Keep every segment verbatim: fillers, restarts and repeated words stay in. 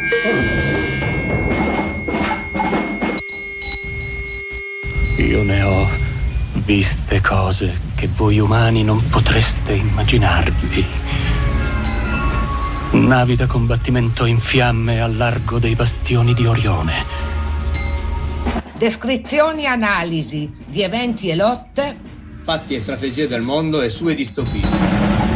Io ne ho viste cose che voi umani non potreste immaginarvi. Navi da combattimento in fiamme al largo dei bastioni di Orione. Descrizioni e analisi di eventi e lotte. Fatti e strategie del mondo e sue distopie.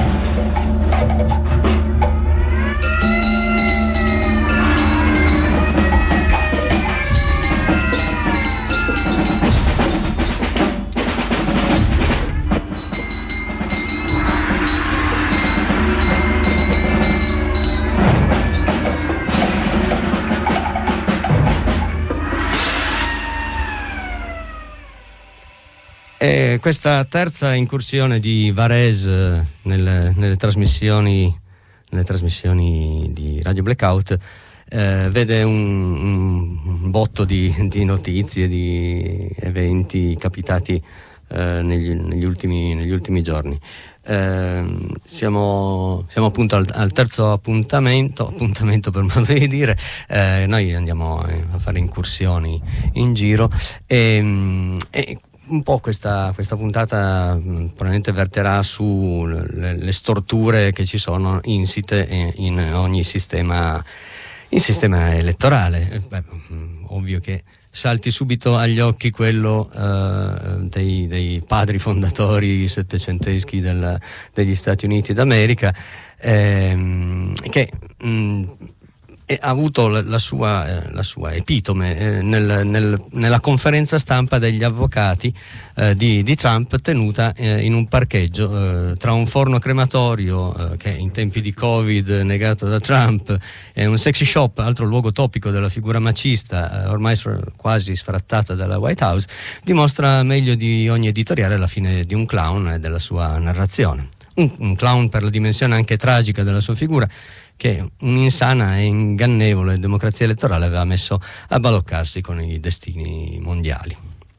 E questa terza incursione di Varese nelle, nelle trasmissioni nelle trasmissioni di Radio Blackout eh, vede un, un botto di, di notizie, di eventi capitati eh, negli, negli, ultimi, negli ultimi giorni. Eh, siamo, siamo appunto al, al terzo appuntamento, appuntamento per modo di dire. Eh, noi andiamo a fare incursioni in giro e, e un po' questa, questa puntata mh, probabilmente verterà su le, le storture che ci sono insite in, in ogni sistema, in sistema elettorale. Beh, mh, ovvio che salti subito agli occhi quello uh, dei, dei padri fondatori settecenteschi del, degli Stati Uniti d'America, ehm, che mh, ha avuto la sua, la sua epitome eh, nel, nel, nella conferenza stampa degli avvocati eh, di, di Trump, tenuta eh, in un parcheggio eh, tra un forno crematorio eh, che in tempi di Covid negato da Trump e un sexy shop, altro luogo topico della figura macista eh, ormai quasi sfrattata dalla White House, dimostra meglio di ogni editoriale la fine di un clown e della sua narrazione. Un, un clown per la dimensione anche tragica della sua figura, che un'insana e ingannevole democrazia elettorale aveva messo a baloccarsi con i destini mondiali.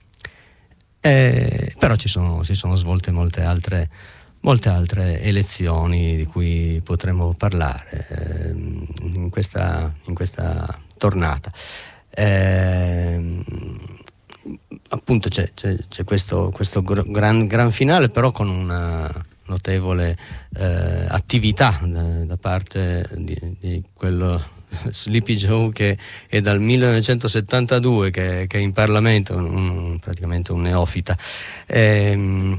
Eh, però ci sono, si sono svolte molte altre, molte altre elezioni di cui potremo parlare eh, in, questa, in questa tornata. Eh, appunto c'è, c'è, c'è questo, questo gran, gran finale, però con una notevole eh, attività da, da parte di, di quello Sleepy Joe che è dal millenovecentosettantadue che, che è in Parlamento, un, un, praticamente un neofita. E,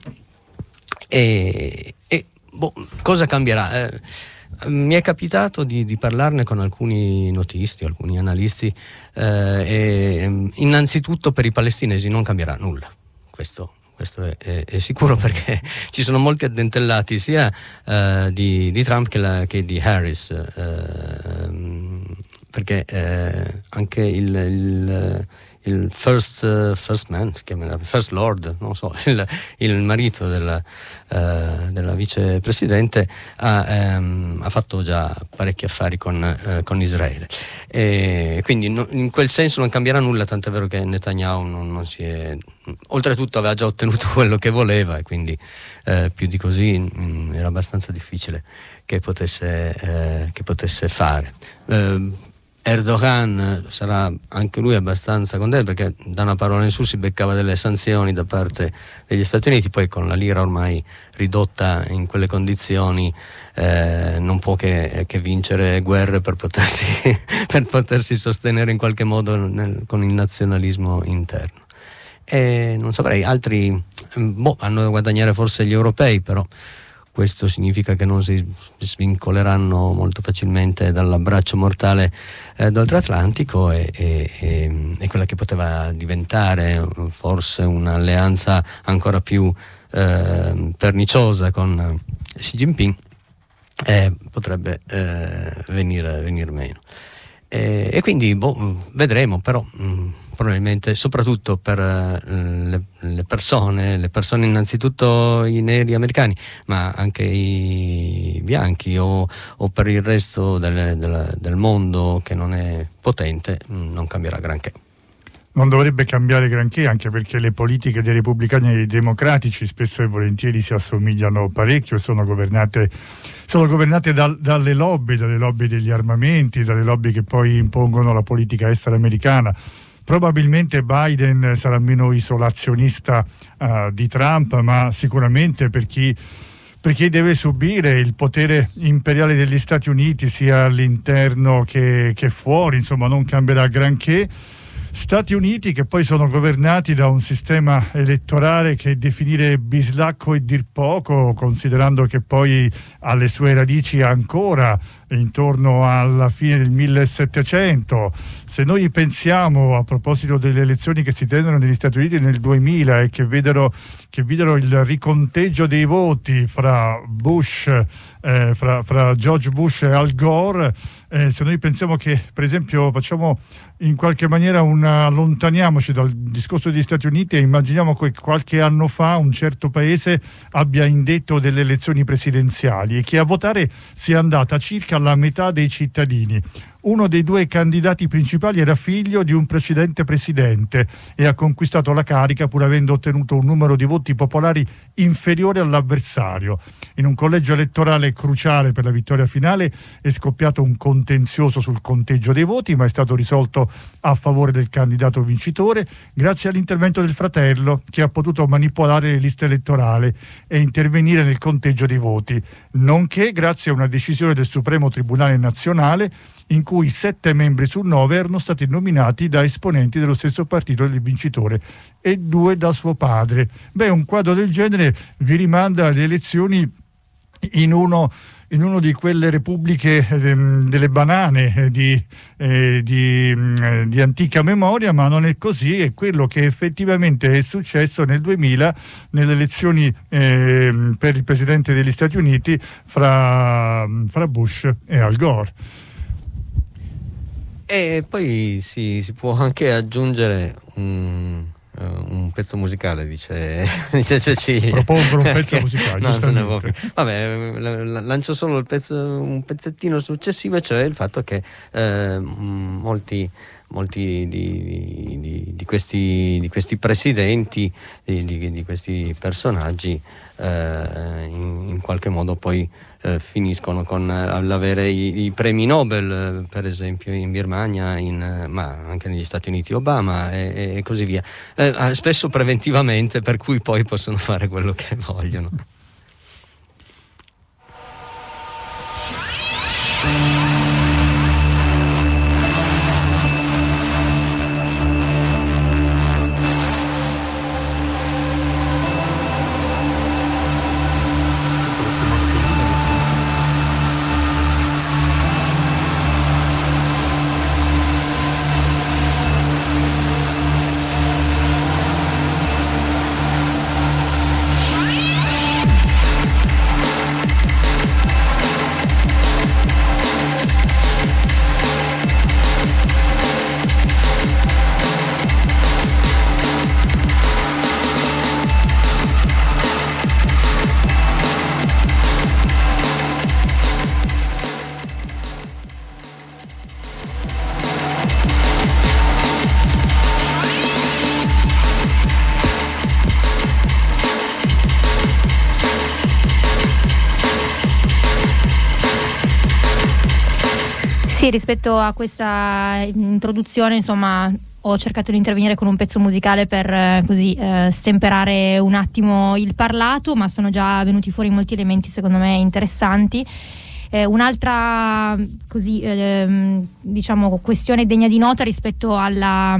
e, e boh, cosa cambierà? Eh, mi è capitato di, di parlarne con alcuni notisti, alcuni analisti, eh, e innanzitutto per i palestinesi non cambierà nulla, questo Questo è, è, è sicuro, perché ci sono molti addentellati sia uh, di, di Trump che, la, che di Harris, uh, perché uh, anche il, il, il first, uh, first man, si chiama, first lord, non so, il, il marito della, uh, della vicepresidente ha, um, ha fatto già parecchi affari con, uh, con Israele, e quindi no, in quel senso non cambierà nulla, tant'è vero che Netanyahu non, non si è, oltretutto aveva già ottenuto quello che voleva, e quindi eh, più di così mh, era abbastanza difficile che potesse, eh, che potesse fare. Eh, Erdogan sarà anche lui abbastanza contento, perché da una parola in su si beccava delle sanzioni da parte degli Stati Uniti, poi con la lira ormai ridotta in quelle condizioni eh, non può che, che vincere guerre per potersi, per potersi sostenere in qualche modo nel, con il nazionalismo interno. E non saprei, altri boh, hanno da guadagnare forse gli europei, però questo significa che non si svincoleranno molto facilmente dall'abbraccio mortale eh, d'oltreatlantico, e, e, e, e quella che poteva diventare forse un'alleanza ancora più eh, perniciosa con Xi Jinping eh, potrebbe eh, venire, venir meno. E, e quindi boh, vedremo, però mh, probabilmente soprattutto per uh, le, le persone, le persone innanzitutto i neri americani, ma anche i bianchi o, o per il resto del, del, del mondo che non è potente, mh, non cambierà granché. non dovrebbe cambiare granché, anche perché le politiche dei repubblicani e dei democratici spesso e volentieri si assomigliano parecchio, sono governate, sono governate dal, dalle lobby, dalle lobby degli armamenti, dalle lobby che poi impongono la politica estera americana. Probabilmente Biden sarà meno isolazionista uh, di Trump, ma sicuramente per chi, per chi deve subire il potere imperiale degli Stati Uniti sia all'interno che, che fuori, insomma non cambierà granché. Stati Uniti che poi sono governati da un sistema elettorale che definire bislacco e dir poco, considerando che poi alle sue radici ancora intorno alla fine del millesettecento. Se noi pensiamo, a proposito delle elezioni che si tennero negli Stati Uniti nel duemila e che videro, che videro il riconteggio dei voti fra Bush, eh, fra, fra George Bush e Al Gore, eh, se noi pensiamo che, per esempio, facciamo in qualche maniera un allontaniamoci dal discorso degli Stati Uniti e immaginiamo che qualche anno fa un certo paese abbia indetto delle elezioni presidenziali e che a votare sia andata circa la metà dei cittadini. Uno dei due candidati principali era figlio di un precedente presidente e ha conquistato la carica pur avendo ottenuto un numero di voti popolari inferiore all'avversario. In un collegio elettorale cruciale per la vittoria finale è scoppiato un contenzioso sul conteggio dei voti, ma è stato risolto a favore del candidato vincitore grazie all'intervento del fratello, che ha potuto manipolare le liste elettorali e intervenire nel conteggio dei voti, nonché grazie a una decisione del Supremo Tribunale Nazionale in cui sette membri su nove erano stati nominati da esponenti dello stesso partito del vincitore e due da suo padre. Beh, un quadro del genere vi rimanda alle elezioni in uno in una di quelle repubbliche eh, delle banane eh, di, eh, di, eh, di antica memoria, ma non è così, è quello che effettivamente è successo nel duemila nelle elezioni eh, per il presidente degli Stati Uniti fra, fra Bush e Al Gore. E poi si, si può anche aggiungere un, uh, un pezzo musicale, dice, dice Cecilia. Propongono un pezzo musicale. No, non ne può più. Vabbè, lancio solo il pezzo, un pezzettino successivo, cioè il fatto che eh, molti molti di, di, di, questi, di questi presidenti, di, di, di questi personaggi eh, in, in qualche modo poi eh, finiscono con l'avere i, i premi Nobel, per esempio in Birmania, in, ma anche negli Stati Uniti Obama e, e così via, eh, spesso preventivamente, per cui poi possono fare quello che vogliono. Sì, rispetto a questa introduzione, insomma, ho cercato di intervenire con un pezzo musicale per eh, così eh, stemperare un attimo il parlato, ma sono già venuti fuori molti elementi secondo me interessanti. Eh, un'altra così eh, diciamo questione degna di nota rispetto alla,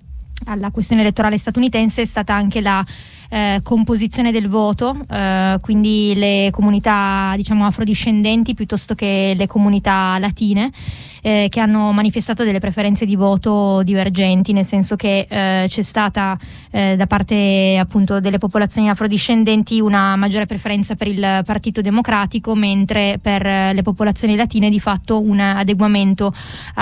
alla questione elettorale statunitense è stata anche la Eh, composizione del voto, eh, quindi le comunità diciamo afrodiscendenti piuttosto che le comunità latine, eh, che hanno manifestato delle preferenze di voto divergenti, nel senso che eh, c'è stata eh, da parte appunto delle popolazioni afrodiscendenti una maggiore preferenza per il Partito Democratico, mentre per le popolazioni latine di fatto un adeguamento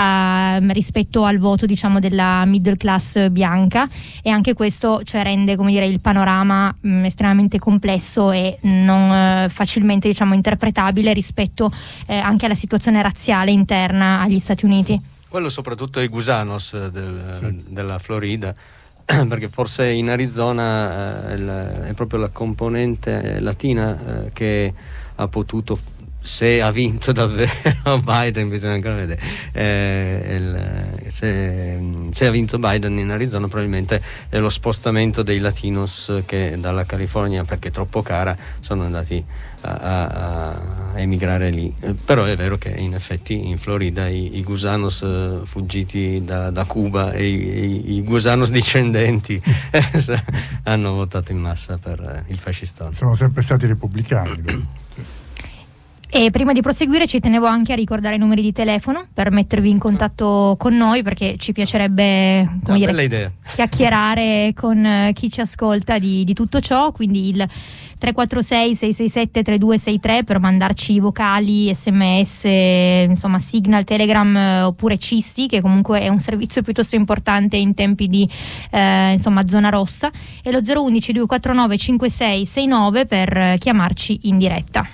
eh, rispetto al voto diciamo della middle class bianca, e anche questo cioè rende come dire il panorama Mh, estremamente complesso e non eh, facilmente diciamo interpretabile rispetto eh, anche alla situazione razziale interna agli Stati Uniti. Quello soprattutto i gusanos del, sì. della Florida, perché forse in Arizona eh, il, è proprio la componente latina eh, che ha potuto, se ha vinto davvero Biden, bisogna ancora vedere, eh, il, se, se ha vinto Biden in Arizona, probabilmente è lo spostamento dei latinos che dalla California, perché è troppo cara, sono andati a, a, a emigrare lì. Eh, però è vero che in effetti in Florida i, i gusanos eh, fuggiti da, da Cuba e i, i, i gusanos discendenti eh, hanno votato in massa per eh, il fascistone. Sono sempre stati repubblicani. E prima di proseguire ci tenevo anche a ricordare i numeri di telefono per mettervi in contatto con noi, perché ci piacerebbe, come Una dire, idea. chiacchierare con chi ci ascolta di, di tutto ciò, quindi il tre quattro sei sei sei sette tre due sei tre per mandarci vocali, sms, insomma Signal, Telegram eh, oppure Cisti, che comunque è un servizio piuttosto importante in tempi di eh, insomma zona rossa, e lo zero uno uno due quattro nove cinque sei sei nove per eh, chiamarci in diretta.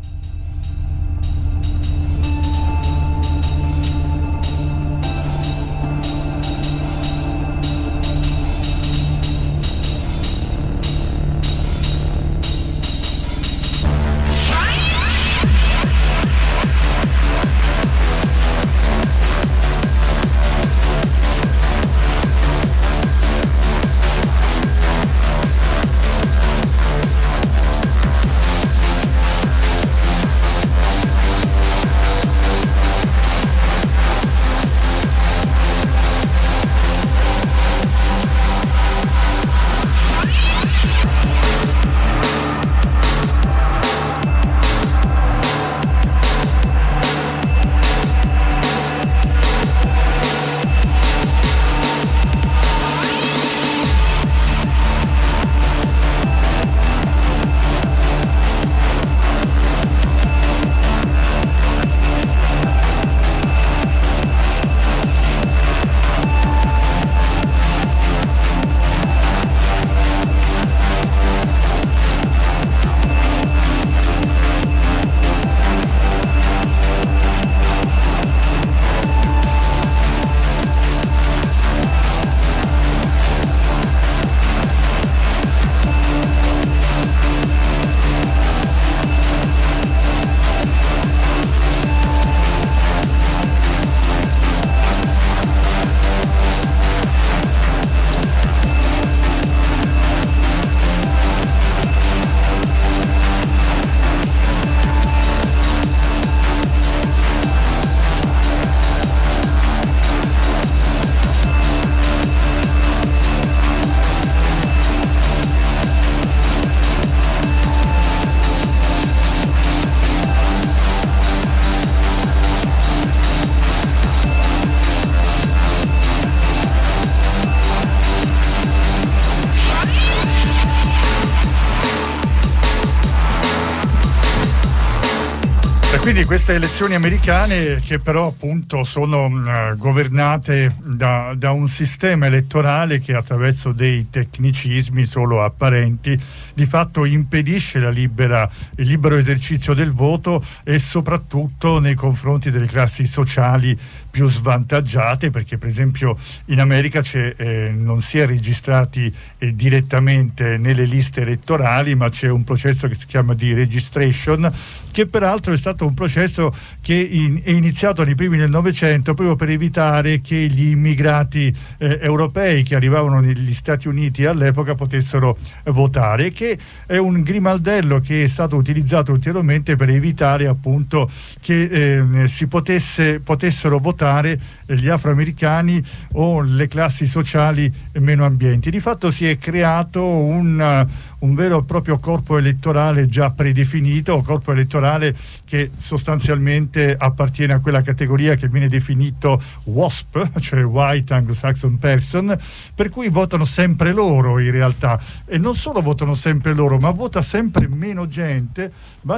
Quindi queste elezioni americane, che però appunto sono uh, governate da, da un sistema elettorale che attraverso dei tecnicismi solo apparenti di fatto impedisce la libera, il libero esercizio del voto, e soprattutto nei confronti delle classi sociali più svantaggiate, perché per esempio in America c'è, eh, non si è registrati eh, direttamente nelle liste elettorali, ma c'è un processo che si chiama di registration, che peraltro è stato un processo che in, è iniziato nei primi del Novecento proprio per evitare che gli immigrati eh, europei che arrivavano negli Stati Uniti all'epoca potessero eh, votare, che è un grimaldello che è stato utilizzato ulteriormente per evitare appunto che eh, si potesse, potessero votare gli afroamericani o le classi sociali meno ambienti. Di fatto si è creato un, un vero e proprio corpo elettorale già predefinito, corpo elettorale che sostanzialmente appartiene a quella categoria che viene definito W A S P, cioè White Anglo-Saxon Person, per cui votano sempre loro in realtà, e non solo votano sempre loro, ma vota sempre meno gente. Basti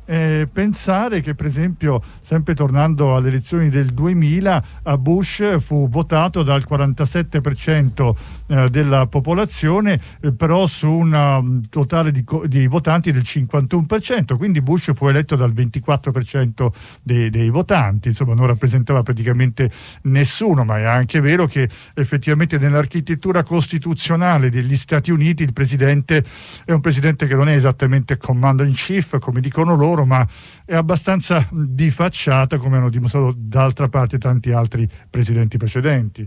eh, pensare che, per esempio, sempre tornando alle elezioni del duemila, a Bush fu votato dal quarantasette per cento eh, della popolazione, eh, però su un um, totale di, di votanti del cinquantuno per cento, quindi Bush fu eletto dal ventiquattro per cento dei, dei votanti, insomma non rappresentava praticamente nessuno, ma è anche vero che effettivamente nell'architettura costituzionale degli Stati Uniti il presidente è un presidente che non è esattamente commander in chief, come dicono loro, ma è abbastanza di facciata, come hanno dimostrato d'altra parte tanti altri presidenti precedenti.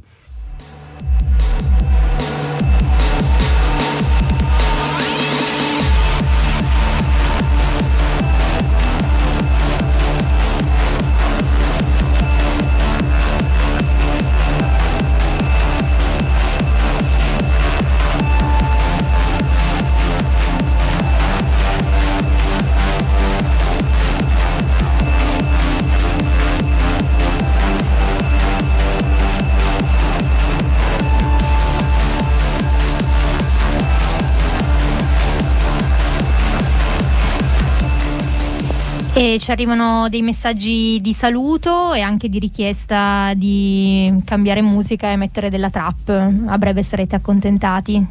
E ci arrivano dei messaggi di saluto e anche di richiesta di cambiare musica e mettere della trap. A breve sarete accontentati.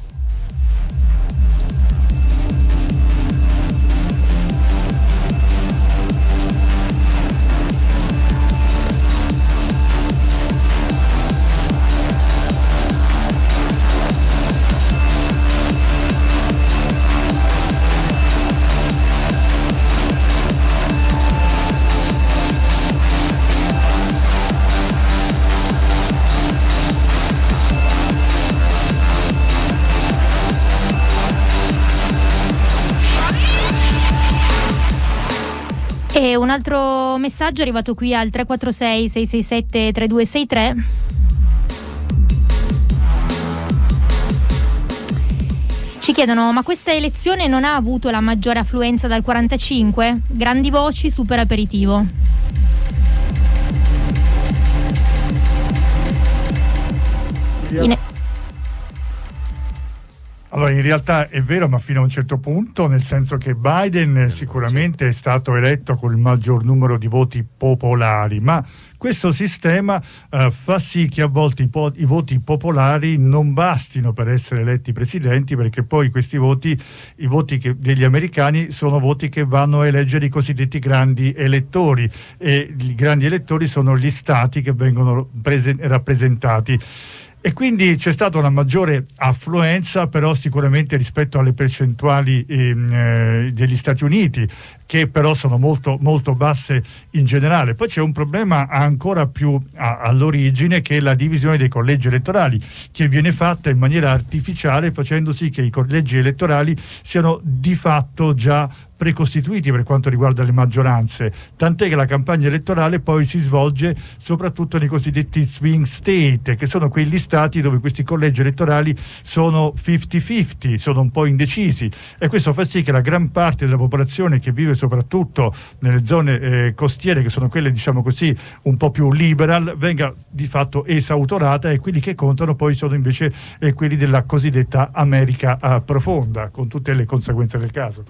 E un altro messaggio è arrivato qui al tre quattro sei sei sei sette tre due sei tre. Ci chiedono: ma questa elezione non ha avuto la maggiore affluenza dal quarantacinque? Grandi voci, super aperitivo. In... Allora, in realtà è vero, ma fino a un certo punto, nel senso che Biden sicuramente è stato eletto con il maggior numero di voti popolari, ma questo sistema eh, fa sì che a volte i, po- i voti popolari non bastino per essere eletti presidenti, perché poi questi voti, i voti che, degli americani, sono voti che vanno a eleggere i cosiddetti grandi elettori, e i grandi elettori sono gli stati che vengono prese- rappresentati. E quindi c'è stata una maggiore affluenza, però sicuramente rispetto alle percentuali ehm, eh, degli Stati Uniti, che però sono molto, molto basse in generale. Poi c'è un problema ancora più a, all'origine, che è la divisione dei collegi elettorali, che viene fatta in maniera artificiale, facendo sì che i collegi elettorali siano di fatto già precostituiti per quanto riguarda le maggioranze, tant'è che la campagna elettorale poi si svolge soprattutto nei cosiddetti swing state, che sono quegli stati dove questi collegi elettorali sono cinquanta cinquanta, sono un po' indecisi, e questo fa sì che la gran parte della popolazione che vive soprattutto nelle zone eh, costiere, che sono quelle, diciamo così, un po' più liberal, venga di fatto esautorata, e quelli che contano poi sono invece eh, quelli della cosiddetta America eh, profonda, con tutte le conseguenze del caso.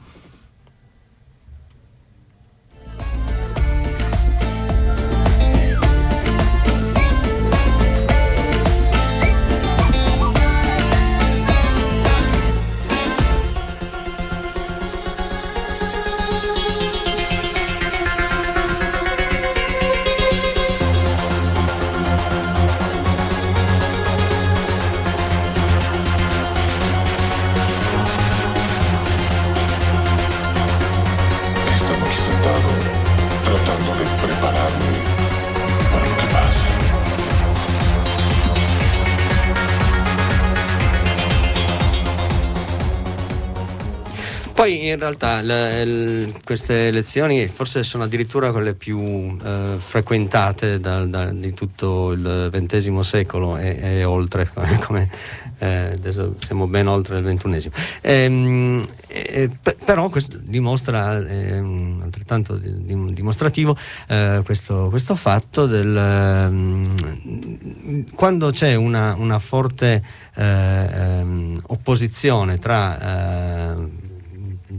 Poi in realtà le, le, queste elezioni forse sono addirittura quelle più eh, frequentate da, da, di tutto il ventesimo secolo e, e oltre, come, come eh, adesso siamo ben oltre il ventunesimo. E, e, però questo dimostra, è altrettanto dimostrativo eh, questo, questo fatto del um, quando c'è una, una forte eh, um, opposizione tra eh,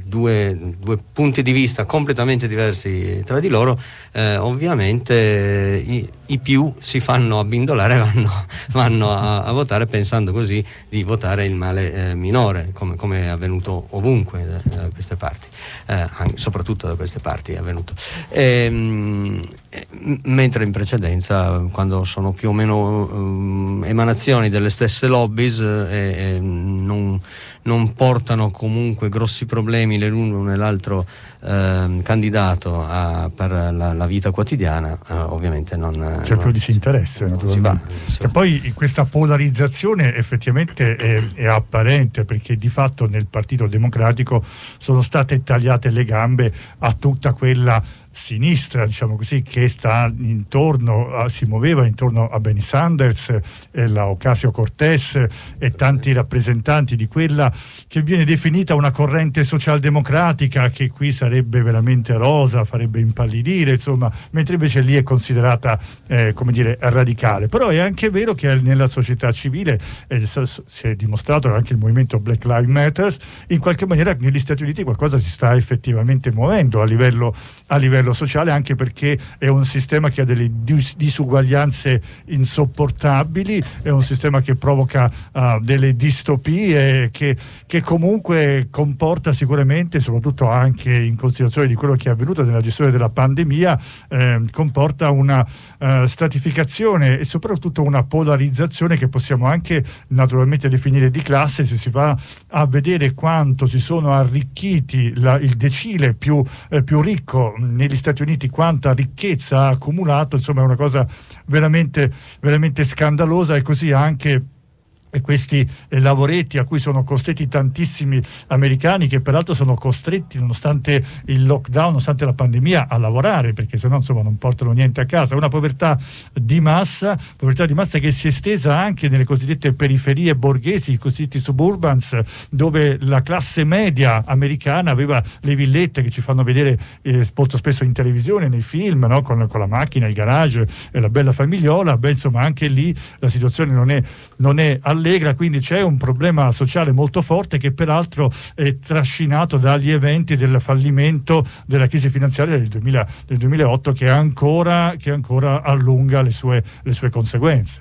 due, due punti di vista completamente diversi tra di loro, eh, ovviamente i, i più si fanno abbindolare e vanno, vanno a, a votare pensando così di votare il male eh, minore, come, come è avvenuto ovunque da, da queste parti, eh, anche, soprattutto da queste parti è avvenuto. E, mh, mentre in precedenza, quando sono più o meno um, emanazioni delle stesse lobbies e, e non, non portano comunque grossi problemi l'uno né l'altro eh, candidato a, per la, la vita quotidiana, eh, ovviamente non c'è non, più disinteresse, naturalmente. E poi questa polarizzazione effettivamente è, è apparente, perché di fatto nel Partito Democratico sono state tagliate le gambe a tutta quella sinistra, diciamo così, che sta intorno a, si muoveva intorno a Bernie Sanders, e la Ocasio-Cortez e tanti rappresentanti di quella che viene definita una corrente socialdemocratica, che qui sarebbe veramente rosa, farebbe impallidire, insomma, mentre invece lì è considerata eh, come dire radicale. Però è anche vero che nella società civile eh, si è dimostrato anche il movimento Black Lives Matter, in qualche maniera negli Stati Uniti qualcosa si sta effettivamente muovendo a livello a livello sociale, anche perché è un sistema che ha delle dis- disuguaglianze insopportabili, è un sistema che provoca uh, delle distopie, che, che comunque comporta sicuramente, soprattutto anche in considerazione di quello che è avvenuto nella gestione della pandemia, eh, comporta una uh, stratificazione e soprattutto una polarizzazione che possiamo anche naturalmente definire di classe, se si va a vedere quanto si sono arricchiti la, il decile più, eh, più ricco negli Stati Uniti, quanta ricchezza ha accumulato, insomma è una cosa veramente, veramente scandalosa. E così anche e questi eh, lavoretti a cui sono costretti tantissimi americani, che peraltro sono costretti, nonostante il lockdown, nonostante la pandemia, a lavorare, perché sennò insomma non portano niente a casa. Una povertà di massa, povertà di massa che si è estesa anche nelle cosiddette periferie borghesi, i cosiddetti suburbans, dove la classe media americana aveva le villette che ci fanno vedere eh, molto spesso in televisione, nei film, no? con, con la macchina, il garage e la bella famigliola. Beh, insomma, anche lì la situazione non è, non è allegra, quindi c'è un problema sociale molto forte, che peraltro è trascinato dagli eventi del fallimento della crisi finanziaria del, duemila, del duemilaotto, che ancora, che ancora allunga le sue, le sue conseguenze.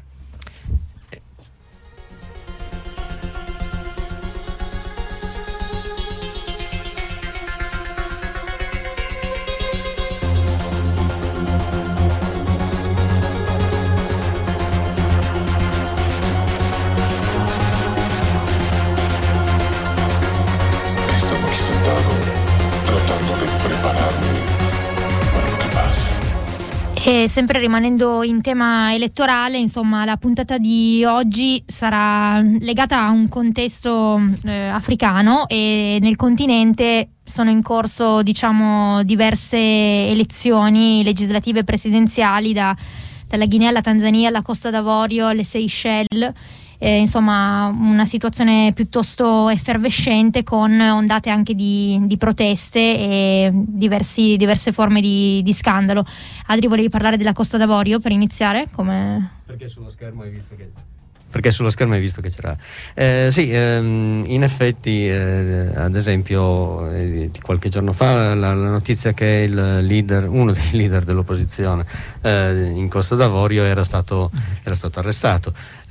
E sempre rimanendo in tema elettorale, insomma, la puntata di oggi sarà legata a un contesto eh, africano, e nel continente sono in corso, diciamo, diverse elezioni legislative presidenziali, da, dalla Guinea alla Tanzania, alla Costa d'Avorio, alle Seychelles. Eh, insomma, una situazione piuttosto effervescente, con ondate anche di, di proteste e diversi, diverse forme di, di scandalo. Adri, volevi parlare della Costa d'Avorio per iniziare? Come... Perché sullo schermo hai visto che... Perché sullo schermo hai visto che c'era. Eh, sì, ehm, in effetti, eh, ad esempio, eh, di qualche giorno fa la, la notizia che il leader, uno dei leader dell'opposizione eh, in Costa d'Avorio era stato, era stato arrestato.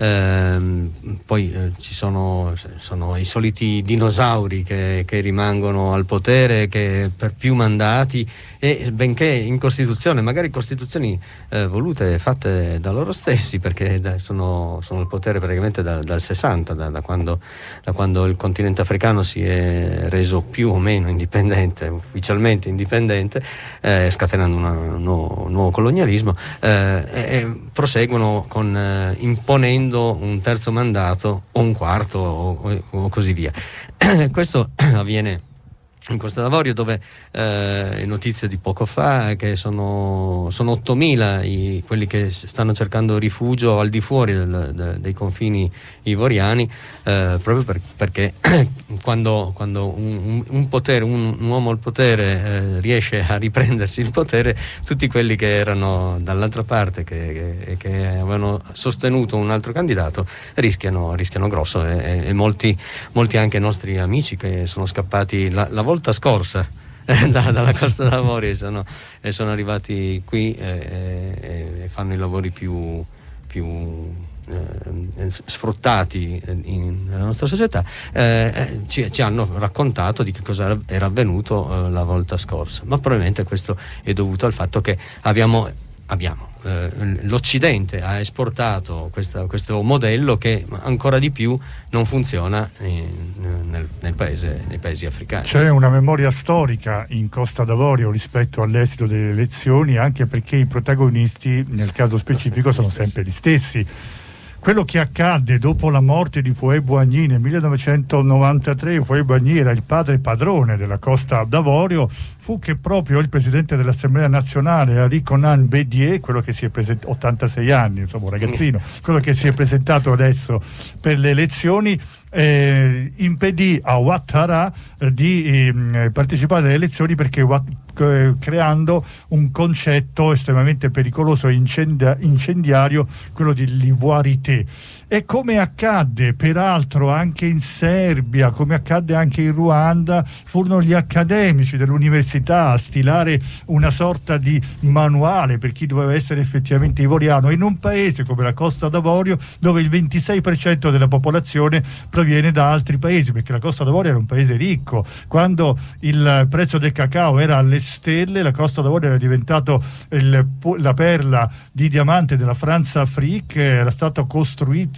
Eh, poi eh, ci sono, sono i soliti dinosauri che, che rimangono al potere, che per più mandati, e benché in Costituzione, magari Costituzioni eh, volute e fatte da loro stessi, perché sono, sono al potere praticamente da, dal sessanta, da, da, quando, da quando il continente africano si è reso più o meno indipendente, ufficialmente indipendente, eh, scatenando una, un nuovo, nuovo colonialismo, eh, e proseguono con eh, imponendo un terzo mandato o un quarto o, o così via. Questo avviene in Costa d'Avorio, dove eh, notizia di poco fa che sono, sono ottomila i, quelli che stanno cercando rifugio al di fuori del, de, dei confini ivoriani, eh, proprio per, perché quando, quando un, un potere, un, un uomo al potere eh, riesce a riprendersi il potere, tutti quelli che erano dall'altra parte, che, che, che avevano sostenuto un altro candidato, rischiano, rischiano grosso, e, e molti, molti anche nostri amici che sono scappati la, la volta volta scorsa eh, da, dalla Costa d'Avorio e sono, e sono arrivati qui eh, e, e fanno i lavori più, più eh, sfruttati in, nella nostra società, eh, ci, ci hanno raccontato di che cosa era avvenuto eh, la volta scorsa, ma probabilmente questo è dovuto al fatto che abbiamo, abbiamo eh, l'Occidente ha esportato questa, questo modello che ancora di più non funziona in, nel, nel paese, nei paesi africani. C'è una memoria storica in Costa d'Avorio rispetto all'esito delle elezioni, anche perché i protagonisti nel caso specifico sono sempre gli stessi. Quello che accadde dopo la morte di Houphouët-Boigny nel millenovecentonovantatré, Houphouët-Boigny era il padre padrone della Costa d'Avorio, fu che proprio il presidente dell'Assemblea nazionale, Henri Konan Bédier, quello che si è presentato, ottantasei anni, insomma un ragazzino, quello che si è presentato adesso per le elezioni, eh, impedì a Ouattara eh, di eh, partecipare alle elezioni perché Ouattara, creando un concetto estremamente pericoloso e incendia- incendiario, quello di l'ivoirité. E come accadde peraltro anche in Serbia, come accadde anche in Ruanda, furono gli accademici dell'università a stilare una sorta di manuale per chi doveva essere effettivamente ivoriano, in un paese come la Costa d'Avorio dove il ventisei per cento della popolazione proviene da altri paesi, perché la Costa d'Avorio era un paese ricco. Quando il prezzo del cacao era alle stelle, la Costa d'Avorio era diventato il, la perla di diamante della France-Afrique, era stato costruiti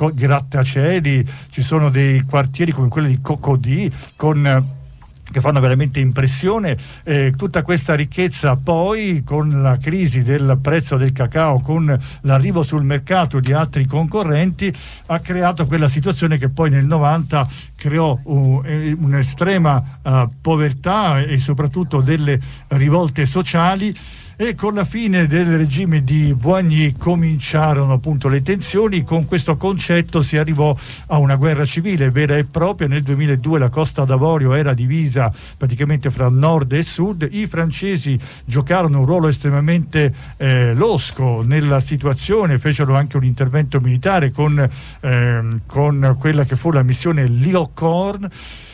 grattacieli, ci sono dei quartieri come quelli di Cocody con che fanno veramente impressione. Eh, tutta questa ricchezza poi, con la crisi del prezzo del cacao, con l'arrivo sul mercato di altri concorrenti, ha creato quella situazione che poi nel novanta creò uh, un'estrema uh, povertà e soprattutto delle rivolte sociali. E con la fine del regime di Boigny cominciarono appunto le tensioni. Con questo concetto si arrivò a una guerra civile vera e propria. Nel duemiladue la Costa d'Avorio era divisa praticamente fra nord e sud. I francesi giocarono un ruolo estremamente eh, losco nella situazione, fecero anche un intervento militare con, eh, con quella che fu la missione Licorne.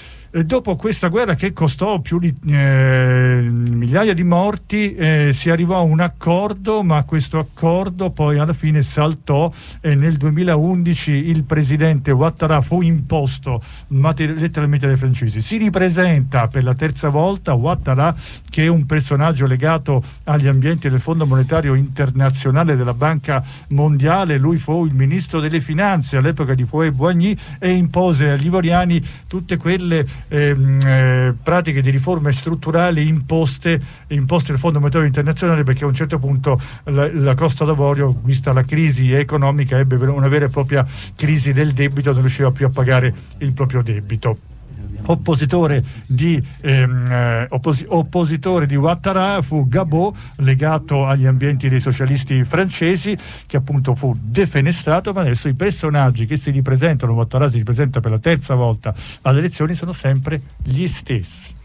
E dopo questa guerra che costò più di eh, migliaia di morti, eh, si arrivò a un accordo, ma questo accordo poi alla fine saltò e nel duemilaundici il presidente Ouattara fu imposto mater- letteralmente dai francesi. Si ripresenta per la terza volta Ouattara, che è un personaggio legato agli ambienti del Fondo Monetario Internazionale, della Banca Mondiale. Lui fu il ministro delle finanze all'epoca di Houphouët-Boigny e impose agli ivoriani tutte quelle Eh, eh, pratiche di riforme strutturali imposte, imposte dal Fondo Monetario Internazionale, perché a un certo punto la, la Costa d'Avorio, vista la crisi economica, ebbe una vera e propria crisi del debito, non riusciva più a pagare il proprio debito. Oppositore di, ehm, oppos- oppositore di Ouattara fu Gbagbo, legato agli ambienti dei socialisti francesi, che appunto fu defenestrato, ma adesso i personaggi che si ripresentano, Ouattara si ripresenta per la terza volta alle elezioni, sono sempre gli stessi.